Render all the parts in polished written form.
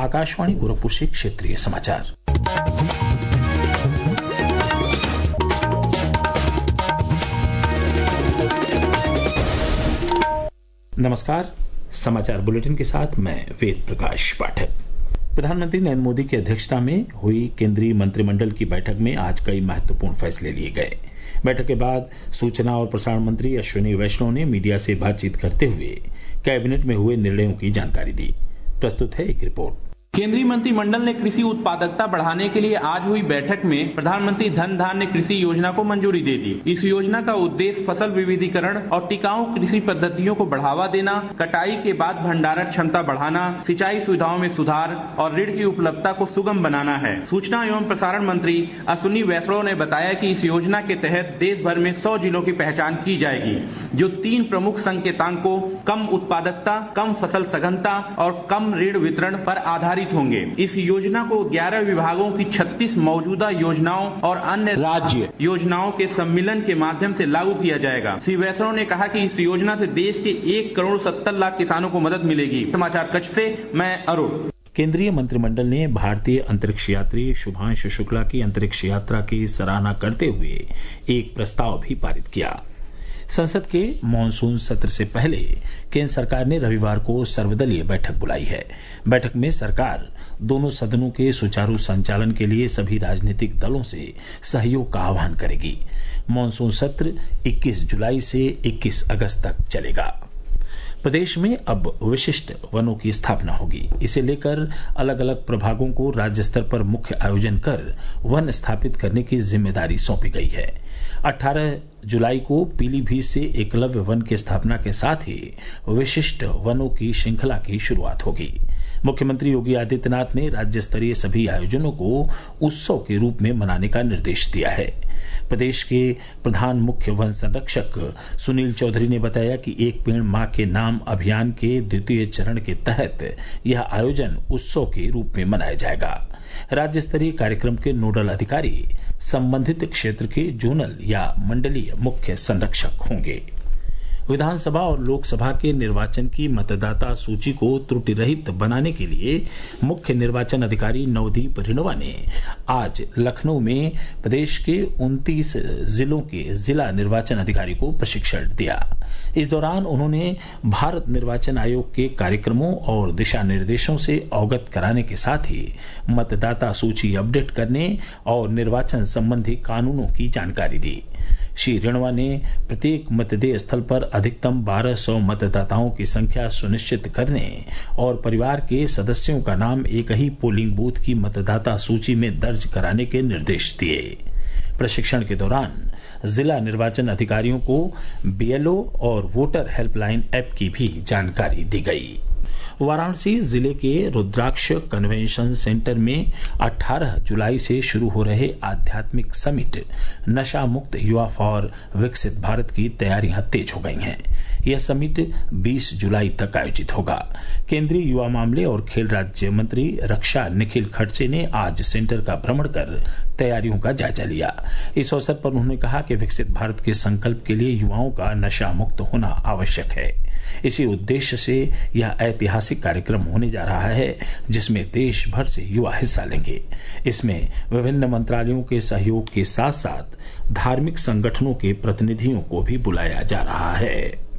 आकाशवाणी गोरखपुर से क्षेत्रीय समाचार। नमस्कार, समाचार बुलेटिन के साथ मैं वेद प्रकाश पाठक। प्रधानमंत्री नरेंद्र मोदी की अध्यक्षता में हुई केंद्रीय मंत्रिमंडल की बैठक में आज कई महत्वपूर्ण फैसले लिए गए। बैठक के बाद सूचना और प्रसारण मंत्री अश्विनी वैष्णव ने मीडिया से बातचीत करते हुए कैबिनेट में हुए निर्णयों की जानकारी दी। प्रस्तुत है एक रिपोर्ट। केंद्रीय मंत्रिमंडल ने कृषि उत्पादकता बढ़ाने के लिए आज हुई बैठक में प्रधानमंत्री धन धान्य कृषि योजना को मंजूरी दे दी। इस योजना का उद्देश्य फसल विविधीकरण और टिकाऊ कृषि पद्धतियों को बढ़ावा देना, कटाई के बाद भंडारण क्षमता बढ़ाना, सिंचाई सुविधाओं में सुधार और ऋण की उपलब्धता को सुगम बनाना है। सूचना एवं प्रसारण मंत्री अश्विनी वैष्णव ने बताया कि इस योजना के तहत देश भर में 100 जिलों की पहचान की जाएगी, जो 3 प्रमुख संकेतांकों कम उत्पादकता, कम फसल सघनता और कम ऋण वितरण पर आधारित होंगे। इस योजना को 11 विभागों की 36 मौजूदा योजनाओं और अन्य राज्य योजनाओं के सम्मिलन के माध्यम से लागू किया जाएगा। श्री वैष्णव ने कहा कि इस योजना से देश के 1,70,00,000 किसानों को मदद मिलेगी। समाचार कक्ष से मैं अरुण। केंद्रीय मंत्रिमंडल ने भारतीय अंतरिक्ष यात्री शुभांशु शुक्ला की अंतरिक्ष यात्रा की सराहना करते हुए एक प्रस्ताव भी पारित किया। संसद के मानसून सत्र से पहले केंद्र सरकार ने रविवार को सर्वदलीय बैठक बुलाई है। बैठक में सरकार दोनों सदनों के सुचारू संचालन के लिए सभी राजनीतिक दलों से सहयोग का आह्वान करेगी। मानसून सत्र 21 जुलाई से 21 अगस्त तक चलेगा। प्रदेश में अब विशिष्ट वनों की स्थापना होगी। इसे लेकर अलग अलग प्रभागों को राज्य स्तर पर मुख्य आयोजन कर वन स्थापित करने की जिम्मेदारी सौंपी गई है। 18 जुलाई को पीलीभीत से एकलव्य वन की स्थापना के साथ ही विशिष्ट वनों की श्रृंखला की शुरुआत होगी। मुख्यमंत्री योगी आदित्यनाथ ने राज्य स्तरीय सभी आयोजनों को उत्सव के रूप में मनाने का निर्देश दिया है। प्रदेश के प्रधान मुख्य वन संरक्षक सुनील चौधरी ने बताया कि एक पेड़ मां के नाम अभियान के द्वितीय चरण के तहत यह आयोजन उत्सव के रूप में मनाया जाएगा। राज्य स्तरीय कार्यक्रम के नोडल अधिकारी संबंधित क्षेत्र के जोनल या मंडलीय मुख्य संरक्षक होंगे। विधानसभा और लोकसभा के निर्वाचन की मतदाता सूची को त्रुटि रहित बनाने के लिए मुख्य निर्वाचन अधिकारी नवदीप रिणवा ने आज लखनऊ में प्रदेश के 29 जिलों के जिला निर्वाचन अधिकारी को प्रशिक्षण दिया। इस दौरान उन्होंने भारत निर्वाचन आयोग के कार्यक्रमों और दिशा निर्देशों से अवगत कराने के साथ ही मतदाता सूची अपडेट करने और निर्वाचन संबंधी कानूनों की जानकारी दी। श्री रिणवा ने प्रत्येक मतदेय स्थल पर अधिकतम 1200 मतदाताओं की संख्या सुनिश्चित करने और परिवार के सदस्यों का नाम एक ही पोलिंग बूथ की मतदाता सूची में दर्ज कराने के निर्देश दिए। प्रशिक्षण के दौरान जिला निर्वाचन अधिकारियों को बीएलओ और वोटर हेल्पलाइन ऐप की भी जानकारी दी गई। वाराणसी जिले के रुद्राक्ष कन्वेंशन सेंटर में 18 जुलाई से शुरू हो रहे आध्यात्मिक समिट नशा मुक्त युवा फॉर विकसित भारत की तैयारियां तेज हो गई हैं। यह समिट 20 जुलाई तक आयोजित होगा। केंद्रीय युवा मामले और खेल राज्य मंत्री रक्षा निखिल खड़से ने आज सेंटर का भ्रमण कर तैयारियों का जायजा लिया। इस अवसर पर उन्होंने कहा कि विकसित भारत के संकल्प के लिए युवाओं का नशा मुक्त होना आवश्यक है। इसी उद्देश्य से यह ऐतिहासिक कार्यक्रम होने जा रहा है, जिसमें देश भर से युवा हिस्सा लेंगे। इसमें विभिन्न मंत्रालयों के सहयोग के साथ साथ धार्मिक संगठनों के प्रतिनिधियों को भी बुलाया जा रहा है।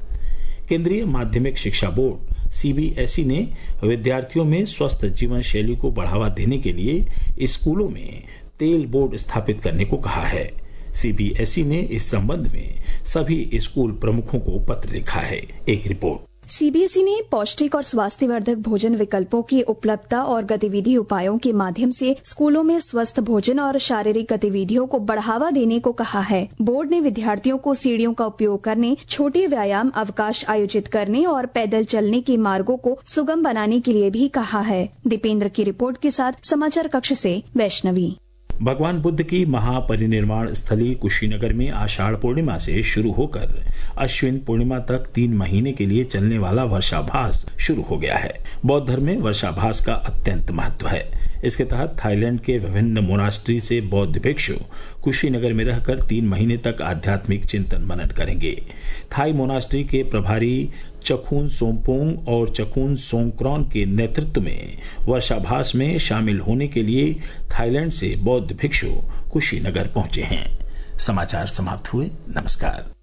केंद्रीय माध्यमिक शिक्षा बोर्ड सीबीएसई ने विद्यार्थियों में स्वस्थ जीवन शैली को बढ़ावा देने के लिए स्कूलों में तेल बोर्ड स्थापित करने को कहा है। सीबीएसई ने इस संबंध में सभी स्कूल प्रमुखों को पत्र लिखा है। एक रिपोर्ट। सीबीएसई ने पौष्टिक और स्वास्थ्यवर्धक भोजन विकल्पों की उपलब्धता और गतिविधि उपायों के माध्यम से स्कूलों में स्वस्थ भोजन और शारीरिक गतिविधियों को बढ़ावा देने को कहा है। बोर्ड ने विद्यार्थियों को सीढ़ियों का उपयोग करने, छोटे व्यायाम अवकाश आयोजित करने और पैदल चलने के मार्गों को सुगम बनाने के लिए भी कहा है। दीपेंद्र की रिपोर्ट के साथ समाचार कक्ष से वैष्णवी। भगवान बुद्ध की महापरिनिर्वाण स्थली कुशीनगर में आषाढ़ पूर्णिमा से शुरू होकर अश्विन पूर्णिमा तक 3 महीने के लिए चलने वाला वर्षाभास शुरू हो गया है। बौद्ध धर्म में वर्षाभास का अत्यंत महत्व है। इसके तहत थाईलैंड के विभिन्न मोनास्ट्री से बौद्ध भिक्षु कुशीनगर में रहकर 3 महीने तक आध्यात्मिक चिंतन मनन करेंगे। थाई मोनास्ट्री के प्रभारी चखून सोमपोंग और चखून सोंगक्रॉन के नेतृत्व में वर्षाभास में शामिल होने के लिए थाईलैंड से बौद्ध भिक्षु कुशीनगर पहुंचे हैं। समाचार समाप्त हुए। नमस्कार।